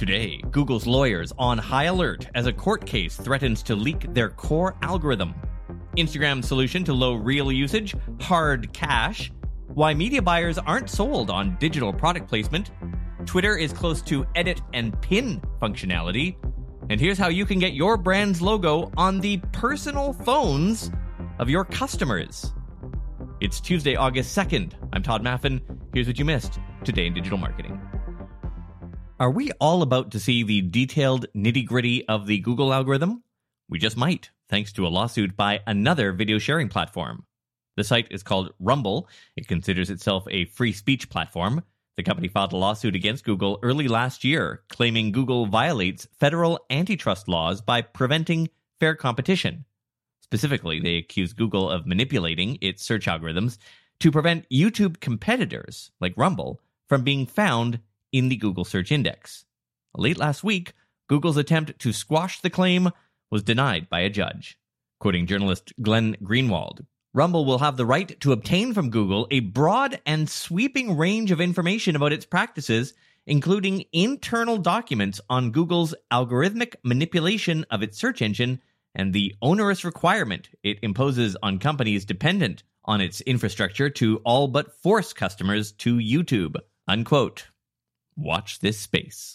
Today, Google's lawyers on high alert as a court case threatens to leak their core algorithm. Instagram's solution to low reel usage, hard cash. Why media buyers aren't sold on digital product placement. Twitter is close to edit and pin functionality. And here's how you can get your brand's logo on the personal phones of your customers. It's Tuesday, August 2nd. I'm Todd Maffin. Here's what you missed today in digital marketing. Are we all about to see the detailed nitty-gritty of the Google algorithm? We just might, thanks to a lawsuit by another video sharing platform. The site is called Rumble. It considers itself a free speech platform. The company filed a lawsuit against Google early last year, claiming Google violates federal antitrust laws by preventing fair competition. Specifically, they accuse Google of manipulating its search algorithms to prevent YouTube competitors, like Rumble, from being found in the Google search index. Late last week, Google's attempt to squash the claim was denied by a judge. Quoting journalist Glenn Greenwald, Rumble will have the right to obtain from Google a broad and sweeping range of information about its practices, including internal documents on Google's algorithmic manipulation of its search engine and the onerous requirement it imposes on companies dependent on its infrastructure to all but force customers to YouTube. Unquote. Watch this space.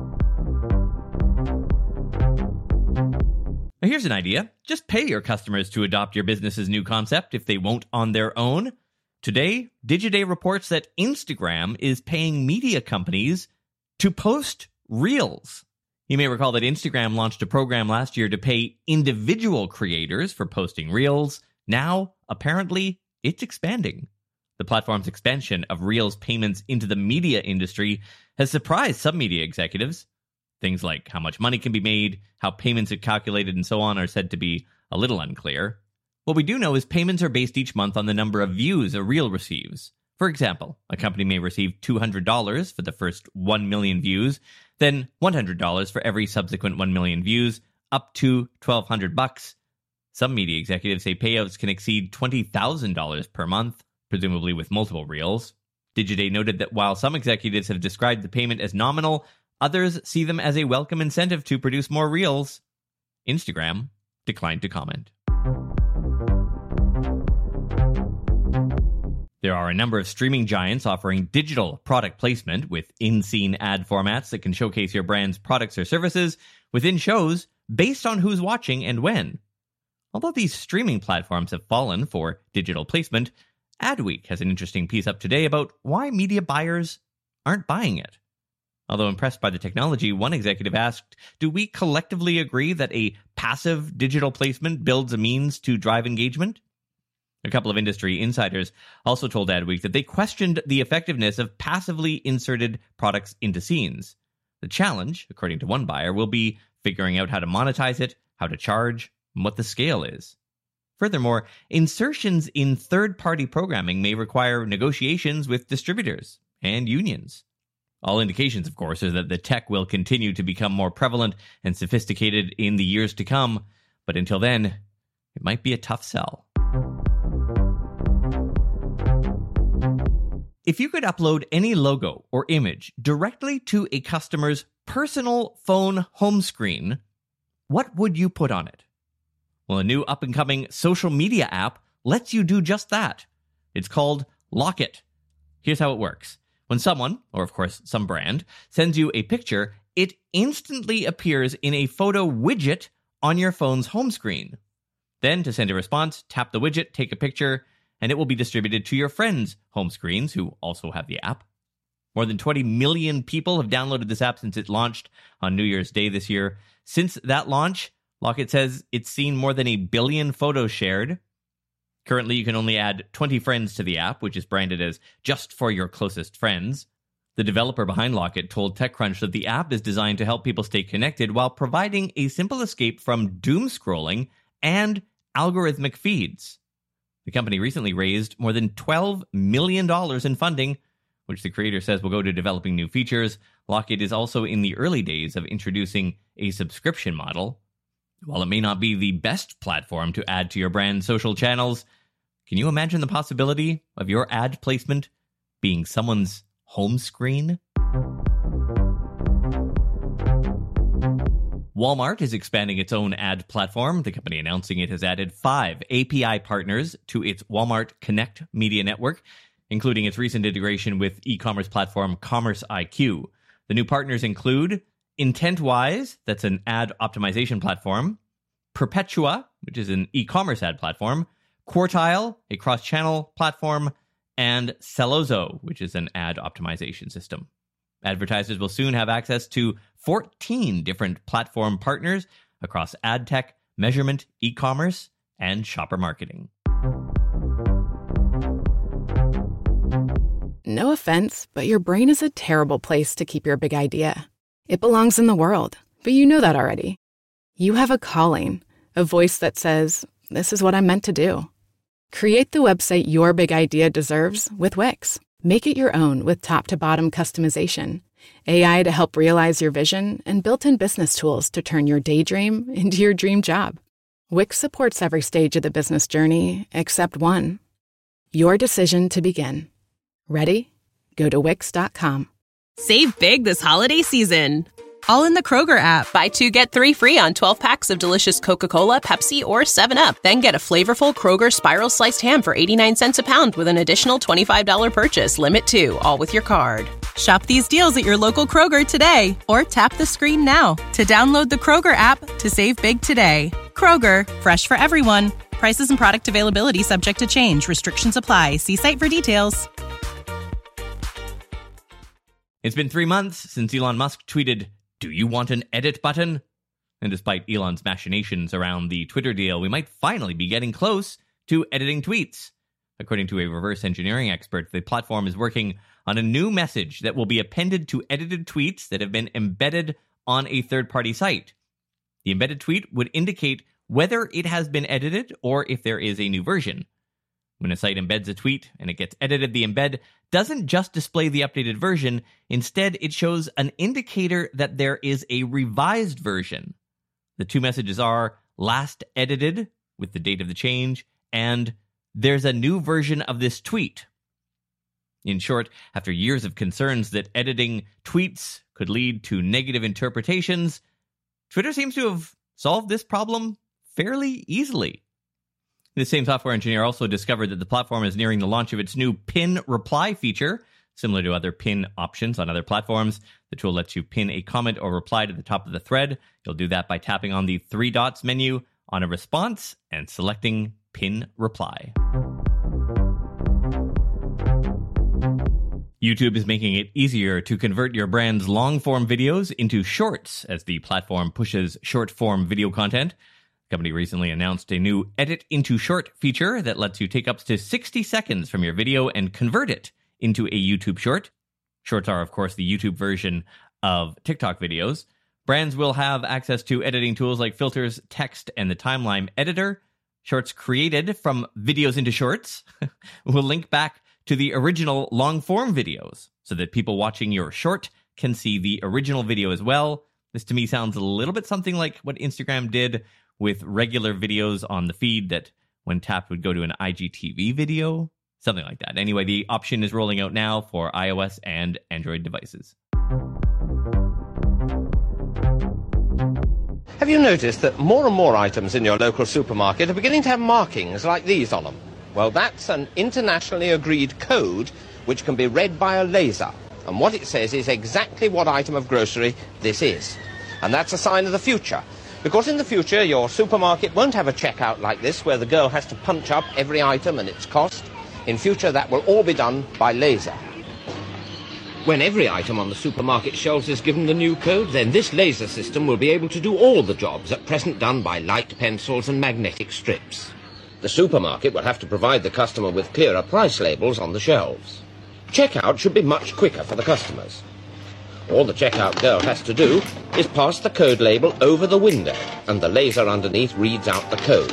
Now here's an idea. Just pay your customers to adopt your business's new concept if they won't on their own. Today, Digiday reports that Instagram is paying media companies to post Reels. You may recall that Instagram launched a program last year to pay individual creators for posting Reels. Now, apparently, it's expanding. The platform's expansion of Reels payments into the media industry has surprised some media executives. Things like how much money can be made, how payments are calculated, and so on are said to be a little unclear. What we do know is payments are based each month on the number of views a reel receives. For example, a company may receive $200 for the first 1 million views, then $100 for every subsequent 1 million views, up to $1,200. Some media executives say payouts can exceed $20,000 per month, presumably with multiple reels. Digiday noted that while some executives have described the payment as nominal, others see them as a welcome incentive to produce more reels. Instagram declined to comment. There are a number of streaming giants offering digital product placement with in-scene ad formats that can showcase your brand's products or services within shows based on who's watching and when. Although these streaming platforms have fallen for digital placement, Adweek has an interesting piece up today about why media buyers aren't buying it. Although impressed by the technology, one executive asked, "Do we collectively agree that a passive digital placement builds a means to drive engagement?" A couple of industry insiders also told Adweek that they questioned the effectiveness of passively inserted products into scenes. The challenge, according to one buyer, will be figuring out how to monetize it, how to charge, and what the scale is. Furthermore, insertions in third-party programming may require negotiations with distributors and unions. All indications, of course, are that the tech will continue to become more prevalent and sophisticated in the years to come, but until then, it might be a tough sell. If you could upload any logo or image directly to a customer's personal phone home screen, what would you put on it? Well, a new up-and-coming social media app lets you do just that. It's called Locket. Here's how it works. When someone, or of course some brand, sends you a picture, it instantly appears in a photo widget on your phone's home screen. Then, to send a response, tap the widget, take a picture, and it will be distributed to your friends' home screens who also have the app. More than 20 million people have downloaded this app since it launched on New Year's Day this year. Since that launch, Locket says it's seen more than 1 billion photos shared. Currently, you can only add 20 friends to the app, which is branded as just for your closest friends. The developer behind Locket told TechCrunch that the app is designed to help people stay connected while providing a simple escape from doom scrolling and algorithmic feeds. The company recently raised more than $12 million in funding, which the creator says will go to developing new features. Locket is also in the early days of introducing a subscription model. While it may not be the best platform to add to your brand's social channels, can you imagine the possibility of your ad placement being someone's home screen? Walmart is expanding its own ad platform, the company announcing it has added 5 API partners to its Walmart Connect media network, including its recent integration with e-commerce platform Commerce IQ. The new partners include IntentWise, that's an ad optimization platform, Perpetua, which is an e-commerce ad platform, Quartile, a cross-channel platform, and Celozo, which is an ad optimization system. Advertisers will soon have access to 14 different platform partners across ad tech, measurement, e-commerce, and shopper marketing. No offense, but your brain is a terrible place to keep your big idea. It belongs in the world, but you know that already. You have a calling, a voice that says, this is what I'm meant to do. Create the website your big idea deserves with Wix. Make it your own with top-to-bottom customization, AI to help realize your vision, and built-in business tools to turn your daydream into your dream job. Wix supports every stage of the business journey except one. Your decision to begin. Ready? Go to Wix.com. Save big this holiday season. All in the Kroger app. Buy 2, get 3 free on 12 packs of delicious Coca-Cola, Pepsi, or 7-Up. Then get a flavorful Kroger Spiral Sliced Ham for 89 cents a pound with an additional $25 purchase. Limit 2, all with your card. Shop these deals at your local Kroger today, or tap the screen now to download the Kroger app to save big today. Kroger, fresh for everyone. Prices and product availability subject to change. Restrictions apply. See site for details. It's been 3 months since Elon Musk tweeted, "Do you want an edit button?" And despite Elon's machinations around the Twitter deal, we might finally be getting close to editing tweets. According to a reverse engineering expert, the platform is working on a new message that will be appended to edited tweets that have been embedded on a third-party site. The embedded tweet would indicate whether it has been edited or if there is a new version. When a site embeds a tweet and it gets edited, the embed doesn't just display the updated version. Instead, it shows an indicator that there is a revised version. The two messages are last edited with the date of the change and there's a new version of this tweet. In short, after years of concerns that editing tweets could lead to negative interpretations, Twitter seems to have solved this problem fairly easily. The same software engineer also discovered that the platform is nearing the launch of its new pin reply feature. Similar to other pin options on other platforms, the tool lets you pin a comment or reply to the top of the thread. You'll do that by tapping on the 3 dots menu on a response and selecting pin reply. YouTube is making it easier to convert your brand's long-form videos into shorts as the platform pushes short-form video content. The company recently announced a new Edit into Short feature that lets you take up to 60 seconds from your video and convert it into a YouTube short. Shorts are, of course, the YouTube version of TikTok videos. Brands will have access to editing tools like filters, text, and the timeline editor. Shorts created from videos into shorts will link back to the original long-form videos so that people watching your short can see the original video as well. This to me sounds a little bit something like what Instagram did with regular videos on the feed that when tapped would go to an IGTV video, something like that. Anyway, the option is rolling out now for iOS and Android devices. Have you noticed that more and more items in your local supermarket are beginning to have markings like these on them? Well, that's an internationally agreed code which can be read by a laser. And what it says is exactly what item of grocery this is. And that's a sign of the future. Because in the future, your supermarket won't have a checkout like this where the girl has to punch up every item and its cost. In future, that will all be done by laser. When every item on the supermarket shelves is given the new code, then this laser system will be able to do all the jobs at present done by light pencils and magnetic strips. The supermarket will have to provide the customer with clearer price labels on the shelves. Checkout should be much quicker for the customers. All the checkout girl has to do is pass the code label over the window, and the laser underneath reads out the code.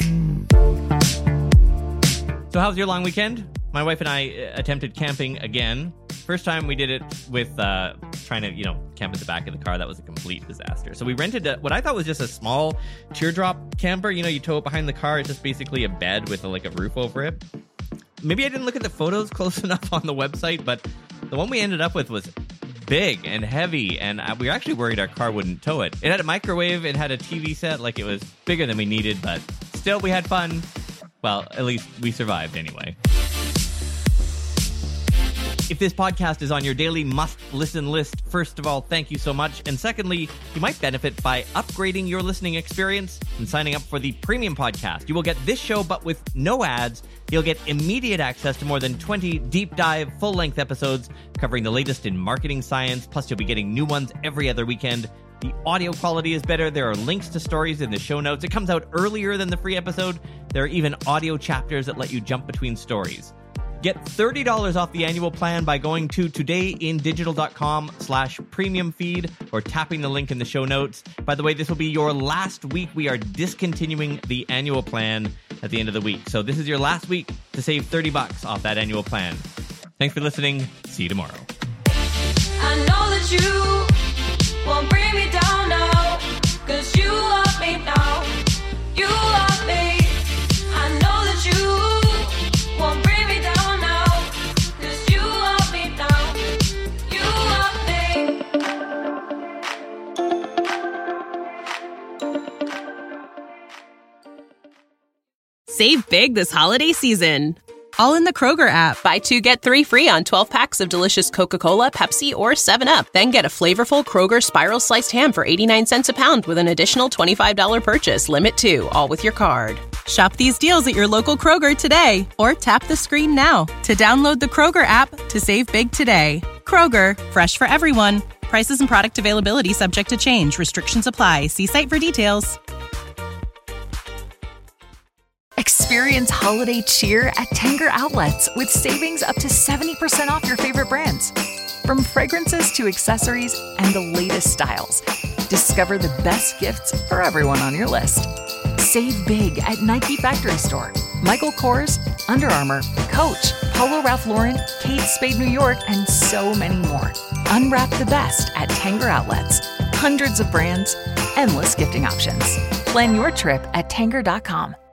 So how was your long weekend? My wife and I attempted camping again. First time we did it with trying to, camp at the back of the car. That was a complete disaster. So we rented what I thought was just a small teardrop camper. You tow it behind the car. It's just basically a bed with a roof over it. Maybe I didn't look at the photos close enough on the website, but the one we ended up with was big and heavy, and we were actually worried our car wouldn't tow it. It had a microwave, it had a TV set, like it was bigger than we needed, but still we had fun. Well, at least we survived anyway. If this podcast is on your daily must-listen list, first of all, thank you so much. And secondly, you might benefit by upgrading your listening experience and signing up for the premium podcast. You will get this show, but with no ads. You'll get immediate access to more than 20 deep dive, full-length episodes covering the latest in marketing science. Plus, you'll be getting new ones every other weekend. The audio quality is better. There are links to stories in the show notes. It comes out earlier than the free episode. There are even audio chapters that let you jump between stories. Get $30 off the annual plan by going to todayindigital.com/premium feed or tapping the link in the show notes. By the way, this will be your last week. We are discontinuing the annual plan at the end of the week. So this is your last week to save $30 off that annual plan. Thanks for listening. See you tomorrow. I know that you won't bring me down now, 'cause you love me now. You love me. I know that you won't bring me down now, 'cause you love me now. You love me. Save big this holiday season. All in the Kroger app. Buy 2, get 3 free on 12 packs of delicious Coca-Cola, Pepsi, or 7-Up. Then get a flavorful Kroger Spiral Sliced Ham for 89 cents a pound with an additional $25 purchase. Limit 2, all with your card. Shop these deals at your local Kroger today, or tap the screen now to download the Kroger app to save big today. Kroger, fresh for everyone. Prices and product availability subject to change. Restrictions apply. See site for details. Experience holiday cheer at Tanger Outlets with savings up to 70% off your favorite brands. From fragrances to accessories and the latest styles, discover the best gifts for everyone on your list. Save big at Nike Factory Store, Michael Kors, Under Armour, Coach, Polo Ralph Lauren, Kate Spade New York, and so many more. Unwrap the best at Tanger Outlets. Hundreds of brands, endless gifting options. Plan your trip at Tanger.com.